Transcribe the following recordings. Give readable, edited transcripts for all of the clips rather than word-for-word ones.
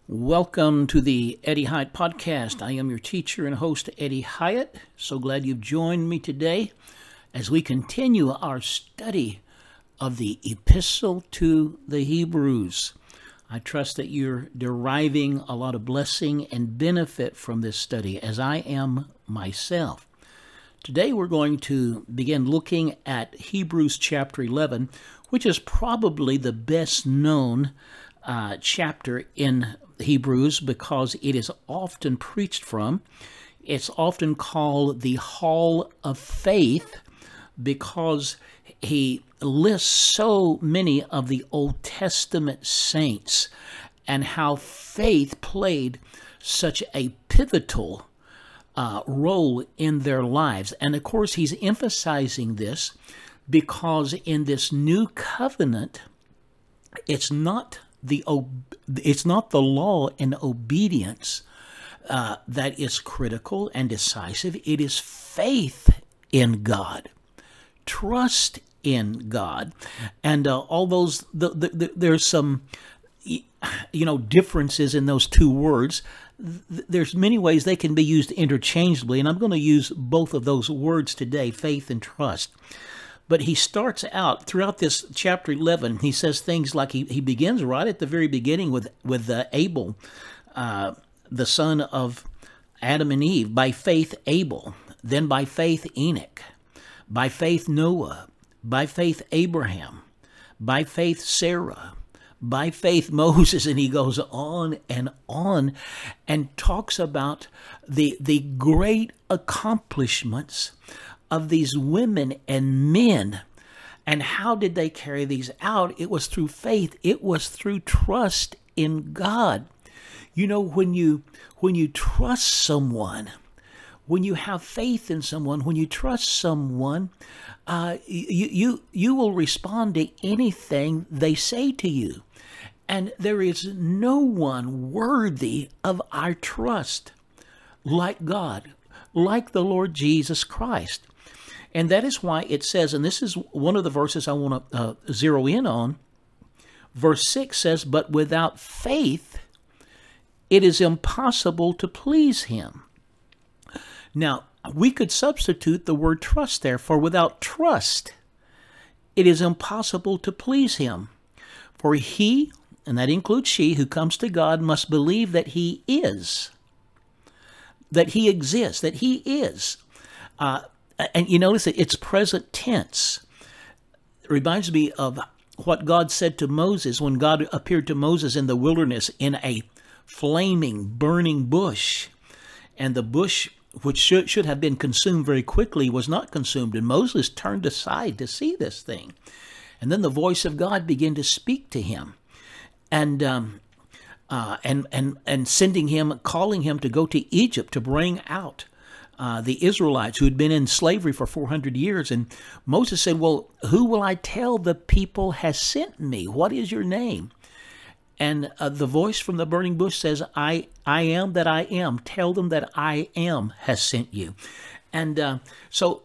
Welcome to the Eddie Hyatt Podcast. I am your teacher and host, Eddie Hyatt. So glad you've joined me today as we continue our study of the Epistle to the Hebrews. I trust that you're deriving a lot of blessing and benefit from this study, as I am myself. Today we're going to begin looking at Hebrews chapter 11, which is probably the best known chapter in Hebrews because it is often preached from. It's often called the Hall of Faith because he lists so many of the Old Testament saints and how faith played such a pivotal role in their lives. And of course, he's emphasizing this because in this new covenant, it's not the law and obedience that is critical and decisive. It is faith in God, trust in God, and all those. There's some, differences in those two words. There's many ways they can be used interchangeably, and I'm going to use both of those words today: faith and trust. But he starts out throughout this chapter 11. He says things like he begins right at the very beginning with Abel, the son of Adam and Eve. By faith Abel, then by faith Enoch, by faith Noah, by faith Abraham, by faith Sarah, by faith Moses, and he goes on and talks about the great accomplishments of these women and men. And how did they carry these out? It was through faith. It was through trust in God. When you trust someone, when you have faith in someone, when you trust someone, you will respond to anything they say to you. And there is no one worthy of our trust like God, like the Lord Jesus Christ. And that is why it says, and this is one of the verses I want to zero in on, verse 6 says, "But without faith, it is impossible to please him." Now, we could substitute the word trust there, for without trust, it is impossible to please him. For he, and that includes she, who comes to God must believe that he is, that he exists, that he is. And you notice that it's present tense. It reminds me of what God said to Moses when God appeared to Moses in the wilderness in a flaming, burning bush. And the bush, which should have been consumed very quickly, was not consumed. And Moses turned aside to see this thing. And then the voice of God began to speak to him. And sending him, calling him to go to Egypt to bring out the Israelites who had been in slavery for 400 years. And Moses said, "Well, who will I tell the people has sent me? What is your name?" And the voice from the burning bush says, I am that I am. Tell them that I am has sent you." And so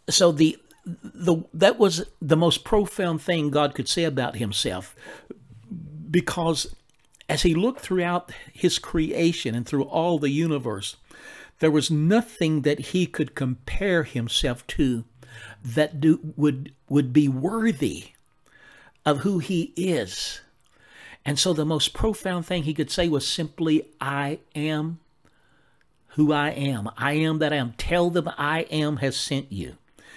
that was the most profound thing God could say about himself, because as he looked throughout his creation and through all the universe, there was nothing that he could compare himself to that would be worthy of who he is. And so the most profound thing he could say was simply, "I am who I am. I am that I am. Tell them I am has sent you."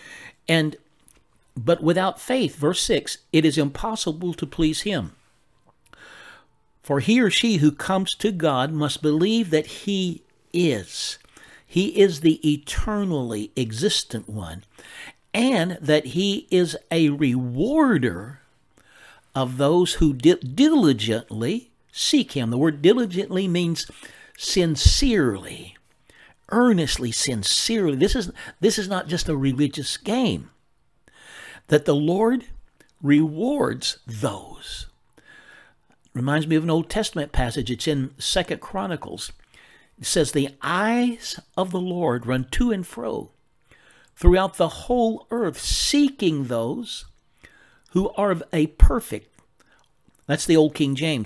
But without faith, verse 6, it is impossible to please him. For he or she who comes to God must believe that he is. He is the eternally existent one, and that he is a rewarder of those who diligently seek him. The word diligently means sincerely, earnestly, sincerely. This is not just a religious game. That the Lord rewards those. Reminds me of an Old Testament passage. It's in 2 Chronicles. It says, "The eyes of the Lord run to and fro throughout the whole earth, seeking those who are of a perfect," that's the old King James,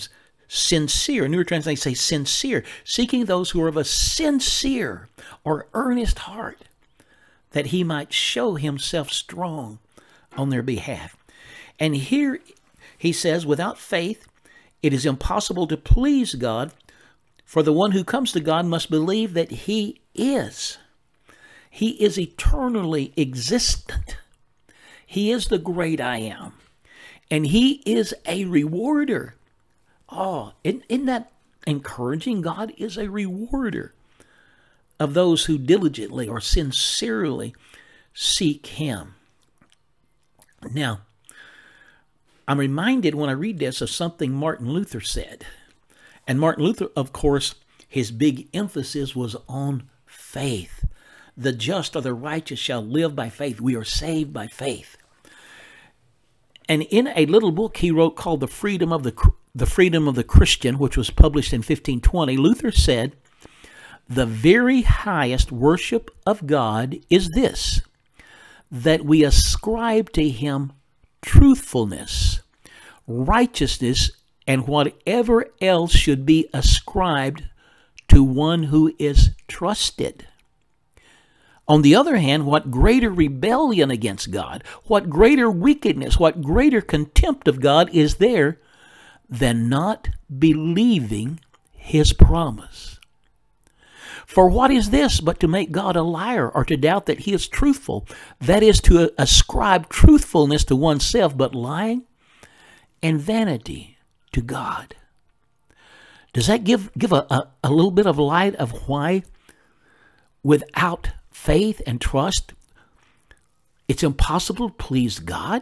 sincere. Newer translations say sincere, seeking those who are of a sincere or earnest heart, that he might show himself strong on their behalf. And here he says, without faith, it is impossible to please God, for the one who comes to God must believe that he is. He is eternally existent. He is the great I am. And he is a rewarder. Oh, isn't that encouraging? God is a rewarder of those who diligently or sincerely seek him. Now, I'm reminded when I read this of something Martin Luther said. And Martin Luther, of course, his big emphasis was on faith. The just or the righteous shall live by faith. We are saved by faith. And in a little book he wrote called The Freedom of the Christian, which was published in 1520, Luther said, the very highest worship of God is this, that we ascribe to him truthfulness, righteousness, and whatever else should be ascribed to one who is trusted. On the other hand, what greater rebellion against God, what greater wickedness, what greater contempt of God is there than not believing his promise? For what is this but to make God a liar, or to doubt that he is truthful? That is to ascribe truthfulness to oneself, but lying and vanity to God. Does that give a little bit of light of why without faith and trust it's impossible to please God?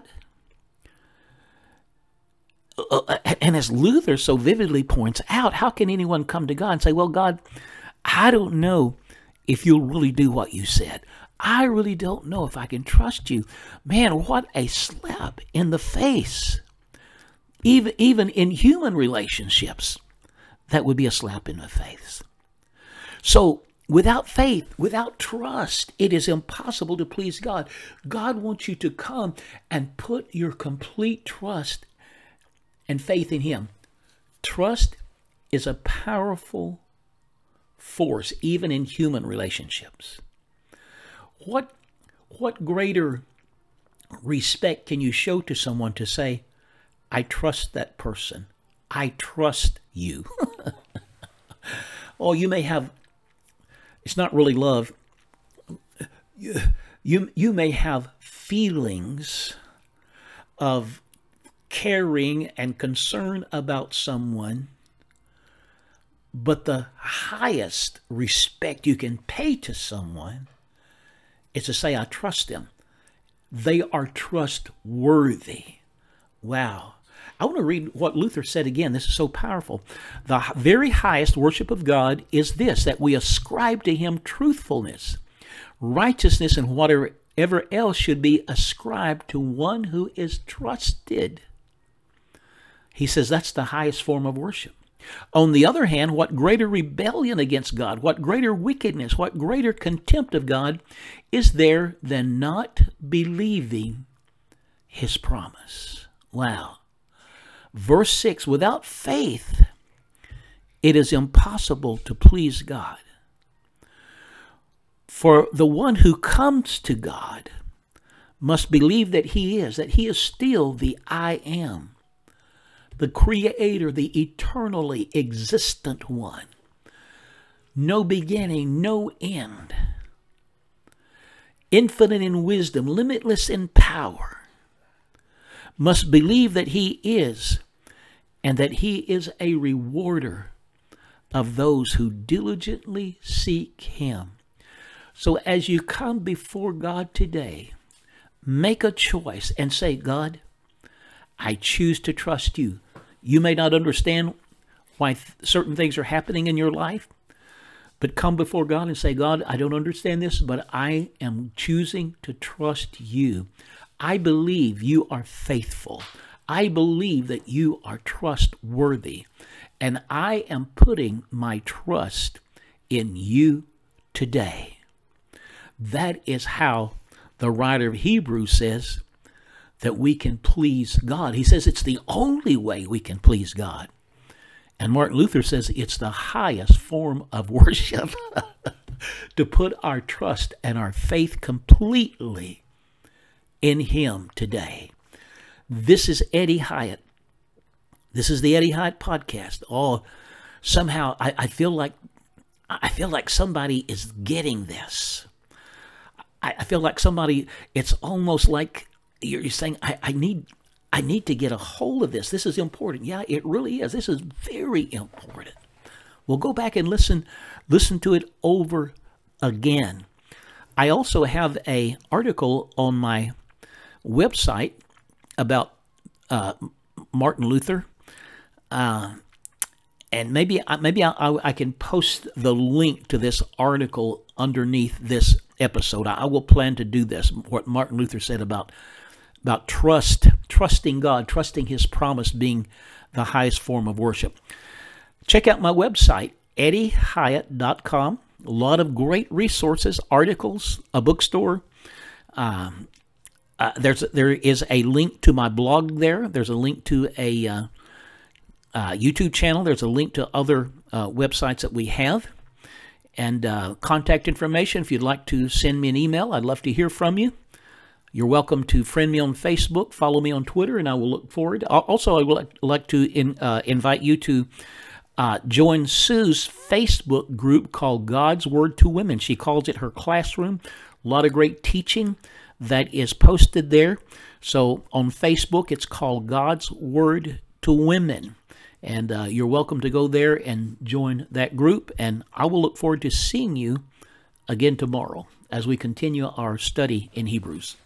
And as Luther so vividly points out, how can anyone come to God and say, well, God, I don't know if you'll really do what you said. I really don't know if I can trust you. Man, what a slap in the face. Even in human relationships, that would be a slap in the face. So without faith, without trust, it is impossible to please God. God wants you to come and put your complete trust and faith in him. Trust is a powerful force, even in human relationships. What greater respect can you show to someone to say, I trust that person. I trust you. Oh, you may have, it's not really love. You may have feelings of caring and concern about someone, but the highest respect you can pay to someone is to say, I trust them. They are trustworthy. Wow. I want to read what Luther said again. This is so powerful. The very highest worship of God is this, that we ascribe to him truthfulness, righteousness, and whatever else should be ascribed to one who is trusted. He says that's the highest form of worship. On the other hand, what greater rebellion against God, what greater wickedness, what greater contempt of God is there than not believing his promise? Wow. Verse 6, without faith, it is impossible to please God. For the one who comes to God must believe that he is still the I am, the creator, the eternally existent one. No beginning, no end. Infinite in wisdom, limitless in power. Must believe that he is, and that he is a rewarder of those who diligently seek him. So as you come before God today, make a choice and say, God, I choose to trust you. You may not understand why certain things are happening in your life, but come before God and say, God, I don't understand this, but I am choosing to trust you. I believe you are faithful. I believe that you are trustworthy, and I am putting my trust in you today. That is how the writer of Hebrews says that we can please God. He says it's the only way we can please God And Martin Luther says it's the highest form of worship to put our trust and our faith completely in Him today. This is Eddie Hyatt. This is the Eddie Hyatt Podcast. Oh, somehow I feel like somebody is getting this. I feel like somebody, it's almost like you're saying, I need to get a hold of this. This is important. Yeah, it really is. This is very important. Well, go back and listen to it over again. I also have an article on my website about Martin Luther. And maybe I can post the link to this article underneath this episode. I will plan to do this, what Martin Luther said about trusting God, trusting His promise being the highest form of worship. Check out my website, eddiehyatt.com. A lot of great resources, articles, a bookstore. There is a link to my blog there. There's a link to a YouTube channel. There's a link to other websites that we have. And contact information, if you'd like to send me an email, I'd love to hear from you. You're welcome to friend me on Facebook, follow me on Twitter, and I will look forward. Also, I would like to invite you to join Sue's Facebook group called God's Word to Women. She calls it her classroom. A lot of great teaching that is posted there. So on Facebook, it's called God's Word to Women. And you're welcome to go there and join that group. And I will look forward to seeing you again tomorrow as we continue our study in Hebrews.